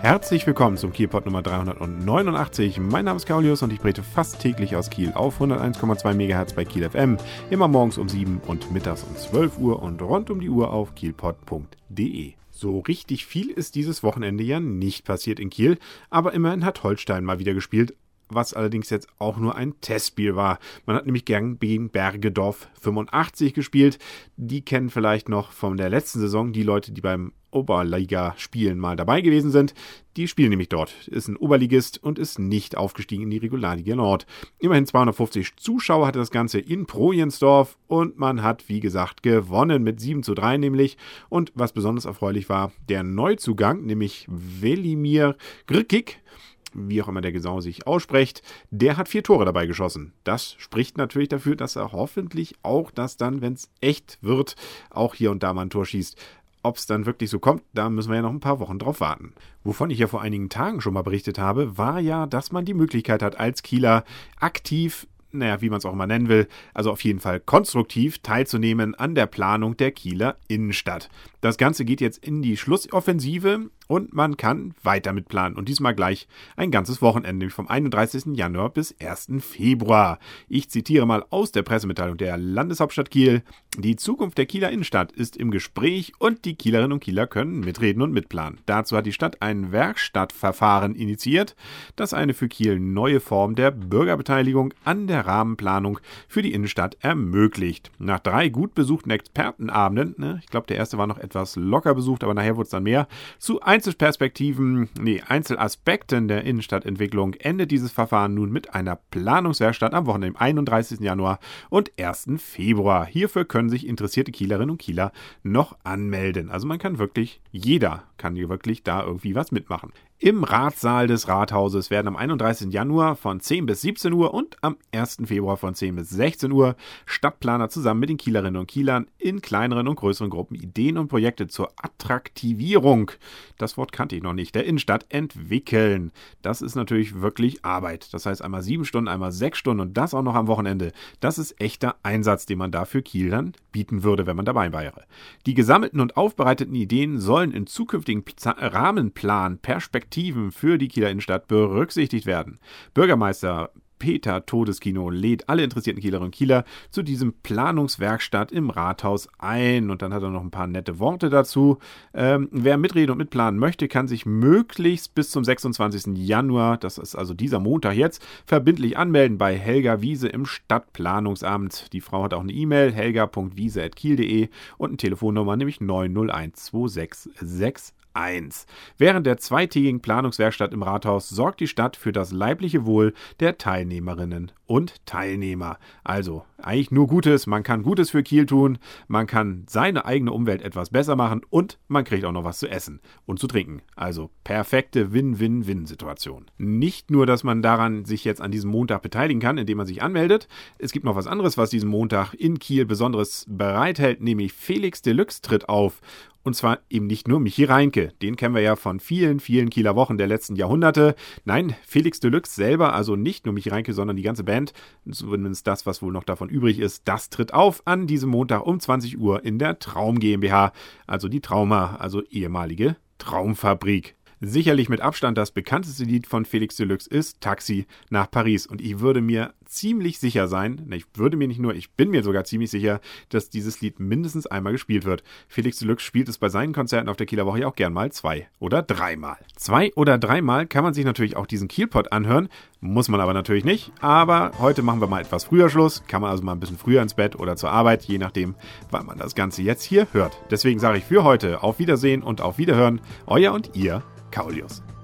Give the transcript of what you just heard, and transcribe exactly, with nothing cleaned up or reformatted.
Herzlich willkommen zum Kielpot Nummer dreihundertneunundachtzig. Mein Name ist Kaulius und ich berichte fast täglich aus Kiel auf hunderteins Komma zwei Megahertz bei Kiel F M. Immer morgens um sieben und mittags um zwölf Uhr und rund um die Uhr auf kielpot punkt de. So richtig viel ist dieses Wochenende ja nicht passiert in Kiel, aber immerhin hat Holstein mal wieder gespielt, was allerdings jetzt auch nur ein Testspiel war. Man hat nämlich gegen Bergedorf fünfundachtzig gespielt. Die kennen vielleicht noch von der letzten Saison die Leute, die beim Oberliga-Spielen mal dabei gewesen sind. Die spielen nämlich dort. Ist ein Oberligist und ist nicht aufgestiegen in die Regionalliga Nord. Immerhin zweihundertfünfzig Zuschauer hatte das Ganze in Projensdorf und man hat, wie gesagt, gewonnen mit sieben zu drei nämlich. Und was besonders erfreulich war, der Neuzugang, nämlich Velimir Grkic, wie auch immer der Gesau sich ausspricht, der hat vier Tore dabei geschossen. Das spricht natürlich dafür, dass er hoffentlich auch das dann, wenn es echt wird, auch hier und da mal ein Tor schießt. Ob es dann wirklich so kommt, da müssen wir ja noch ein paar Wochen drauf warten. Wovon ich ja vor einigen Tagen schon mal berichtet habe, war ja, dass man die Möglichkeit hat, als Kieler aktiv, naja, wie man es auch immer nennen will, also auf jeden Fall konstruktiv teilzunehmen an der Planung der Kieler Innenstadt. Das Ganze geht jetzt in die Schlussoffensive und man kann weiter mit planen. Und diesmal gleich ein ganzes Wochenende, nämlich vom einunddreißigsten Januar bis ersten Februar. Ich zitiere mal aus der Pressemitteilung der Landeshauptstadt Kiel. Die Zukunft der Kieler Innenstadt ist im Gespräch und die Kielerinnen und Kieler können mitreden und mitplanen. Dazu hat die Stadt ein Werkstattverfahren initiiert, das eine für Kiel neue Form der Bürgerbeteiligung an der Rahmenplanung für die Innenstadt ermöglicht. Nach drei gut besuchten Expertenabenden, ne, ich glaube der erste war noch etwas locker besucht, aber nachher wurde es dann mehr, zu Einzelperspektiven, nee, Einzelaspekten der Innenstadtentwicklung endet dieses Verfahren nun mit einer Planungswerkstatt am Wochenende, einunddreißigsten Januar und ersten Februar. Hierfür können sich interessierte Kielerinnen und Kieler noch anmelden. Also man kann wirklich, jeder kann hier wirklich da irgendwie was mitmachen. Im Ratssaal des Rathauses werden am einunddreißigsten Januar von zehn bis siebzehn Uhr und am ersten Februar von zehn bis sechzehn Uhr Stadtplaner zusammen mit den Kielerinnen und Kielern in kleineren und größeren Gruppen Ideen und Projekte zur Attraktivierung, das Wort kannte ich noch nicht, der Innenstadt entwickeln. Das ist natürlich wirklich Arbeit. Das heißt einmal sieben Stunden, einmal sechs Stunden und das auch noch am Wochenende. Das ist echter Einsatz, den man da für Kiel dann bieten würde, wenn man dabei wäre. Die gesammelten und aufbereiteten Ideen sollen in zukünftigen Rahmenplan Perspektiven für die Kieler Innenstadt berücksichtigt werden. Bürgermeister Peter Todeskino lädt alle interessierten Kielerinnen und Kieler zu diesem Planungswerkstatt im Rathaus ein. Und dann hat er noch ein paar nette Worte dazu. Ähm, wer mitreden und mitplanen möchte, kann sich möglichst bis zum sechsundzwanzigsten Januar, das ist also dieser Montag jetzt, verbindlich anmelden bei Helga Wiese im Stadtplanungsamt. Die Frau hat auch eine E-Mail, helga punkt wiese at kiel punkt de und eine Telefonnummer, nämlich neun null eins zwei sechs sechs eins. Während der zweitägigen Planungswerkstatt im Rathaus sorgt die Stadt für das leibliche Wohl der Teilnehmerinnen und Teilnehmer. Also eigentlich nur Gutes, man kann Gutes für Kiel tun, man kann seine eigene Umwelt etwas besser machen und man kriegt auch noch was zu essen und zu trinken. Also perfekte Win-Win-Win-Situation. Nicht nur, dass man daran sich jetzt an diesem Montag beteiligen kann, indem man sich anmeldet. Es gibt noch was anderes, was diesen Montag in Kiel Besonderes bereithält, nämlich Felix Deluxe tritt auf. Und zwar eben nicht nur Michi Reinke. Den kennen wir ja von vielen, vielen Kieler Wochen der letzten Jahrhunderte. Nein, Felix Deluxe selber, also nicht nur Michi Reinke, sondern die ganze Band, zumindest das, was wohl noch davon übrig ist, das tritt auf an diesem Montag um zwanzig Uhr in der Traum GmbH. Also die Trauma, also ehemalige Traumfabrik. Sicherlich mit Abstand das bekannteste Lied von Felix Deluxe ist Taxi nach Paris. Und ich würde mir ziemlich sicher sein, ich würde mir nicht nur, ich bin mir sogar ziemlich sicher, dass dieses Lied mindestens einmal gespielt wird. Felix Deluxe spielt es bei seinen Konzerten auf der Kieler Woche ja auch gern mal zwei oder dreimal. Zwei oder dreimal kann man sich natürlich auch diesen Kielpot anhören, muss man aber natürlich nicht. Aber heute machen wir mal etwas früher Schluss, kann man also mal ein bisschen früher ins Bett oder zur Arbeit, je nachdem, wann man das Ganze jetzt hier hört. Deswegen sage ich für heute auf Wiedersehen und auf Wiederhören, euer und ihr Kaulius.